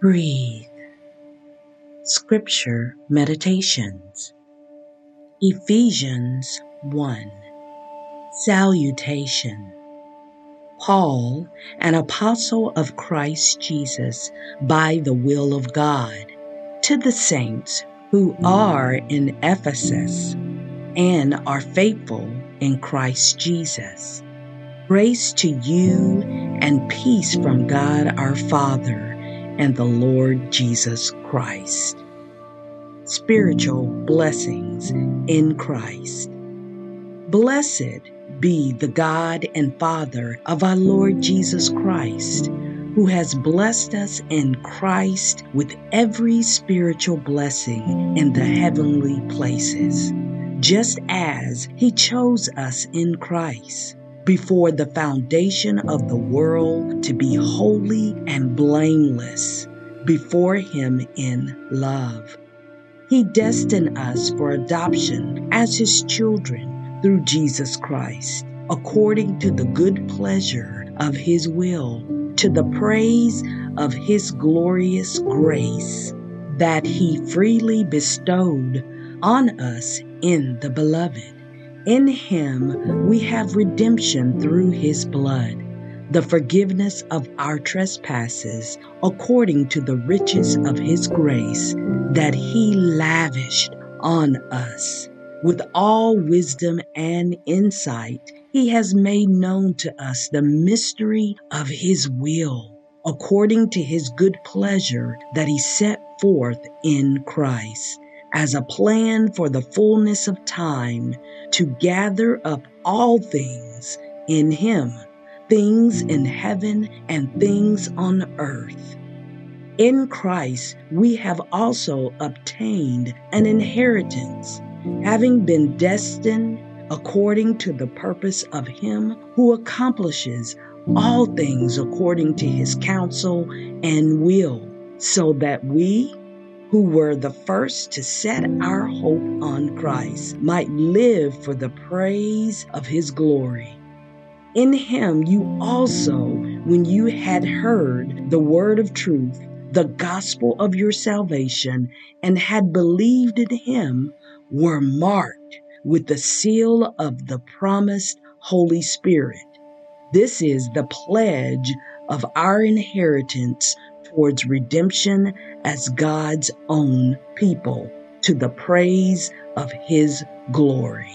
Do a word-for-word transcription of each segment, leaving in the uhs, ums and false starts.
Breathe. Scripture Meditations. Ephesians one. Salutation. Paul, an apostle of Christ Jesus by the will of God, to the saints who are in Ephesus and are faithful in Christ Jesus. Grace to you and peace from God our Father and the Lord Jesus Christ. Spiritual blessings in Christ. Blessed be the God and Father of our Lord Jesus Christ, who has blessed us in Christ with every spiritual blessing in the heavenly places, just as He chose us in Christ before the foundation of the world to be holy and blameless before Him in love. He destined us for adoption as His children through Jesus Christ, according to the good pleasure of His will, to the praise of His glorious grace that He freely bestowed on us in the Beloved. In Him we have redemption through His blood, the forgiveness of our trespasses, according to the riches of His grace that He lavished on us. With all wisdom and insight, He has made known to us the mystery of His will, according to His good pleasure that He set forth in Christ, as a plan for the fullness of time, to gather up all things in Him, things in heaven and things on earth. In Christ we have also obtained an inheritance, having been destined according to the purpose of Him who accomplishes all things according to His counsel and will, so that we, who were the first to set our hope on Christ, might live for the praise of His glory. In Him you also, when you had heard the word of truth, the gospel of your salvation, and had believed in Him, were marked with the seal of the promised Holy Spirit. This is the pledge of our inheritance towards redemption as God's own people, to the praise of His glory.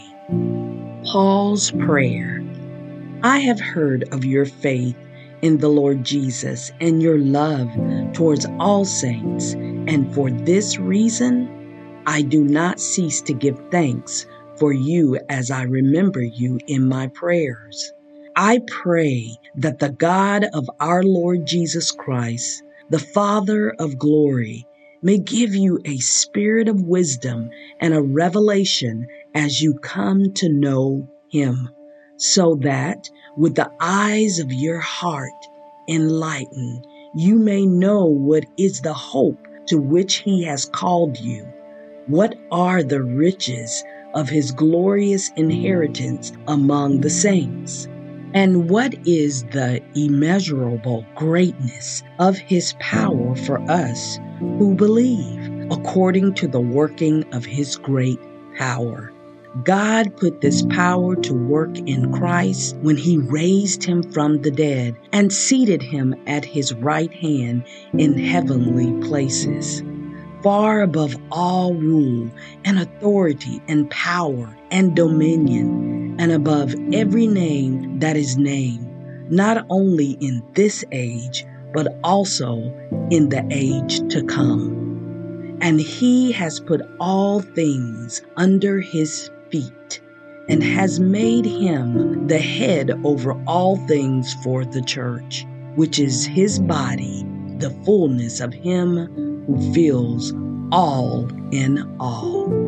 Paul's prayer. I have heard of your faith in the Lord Jesus and your love towards all saints, and for this reason I do not cease to give thanks for you as I remember you in my prayers. I pray that the God of our Lord Jesus Christ, the Father of glory, may give you a spirit of wisdom and a revelation as you come to know Him, so that with the eyes of your heart enlightened, you may know what is the hope to which He has called you, what are the riches of His glorious inheritance among the saints, and what is the immeasurable greatness of His power for us who believe, according to the working of His great power. God put this power to work in Christ when He raised Him from the dead and seated Him at His right hand in heavenly places, far above all rule and authority and power and dominion, and above every name that is named, not only in this age, but also in the age to come. And He has put all things under His feet, and has made Him the head over all things for the church, which is His body, the fullness of Him who fills all in all.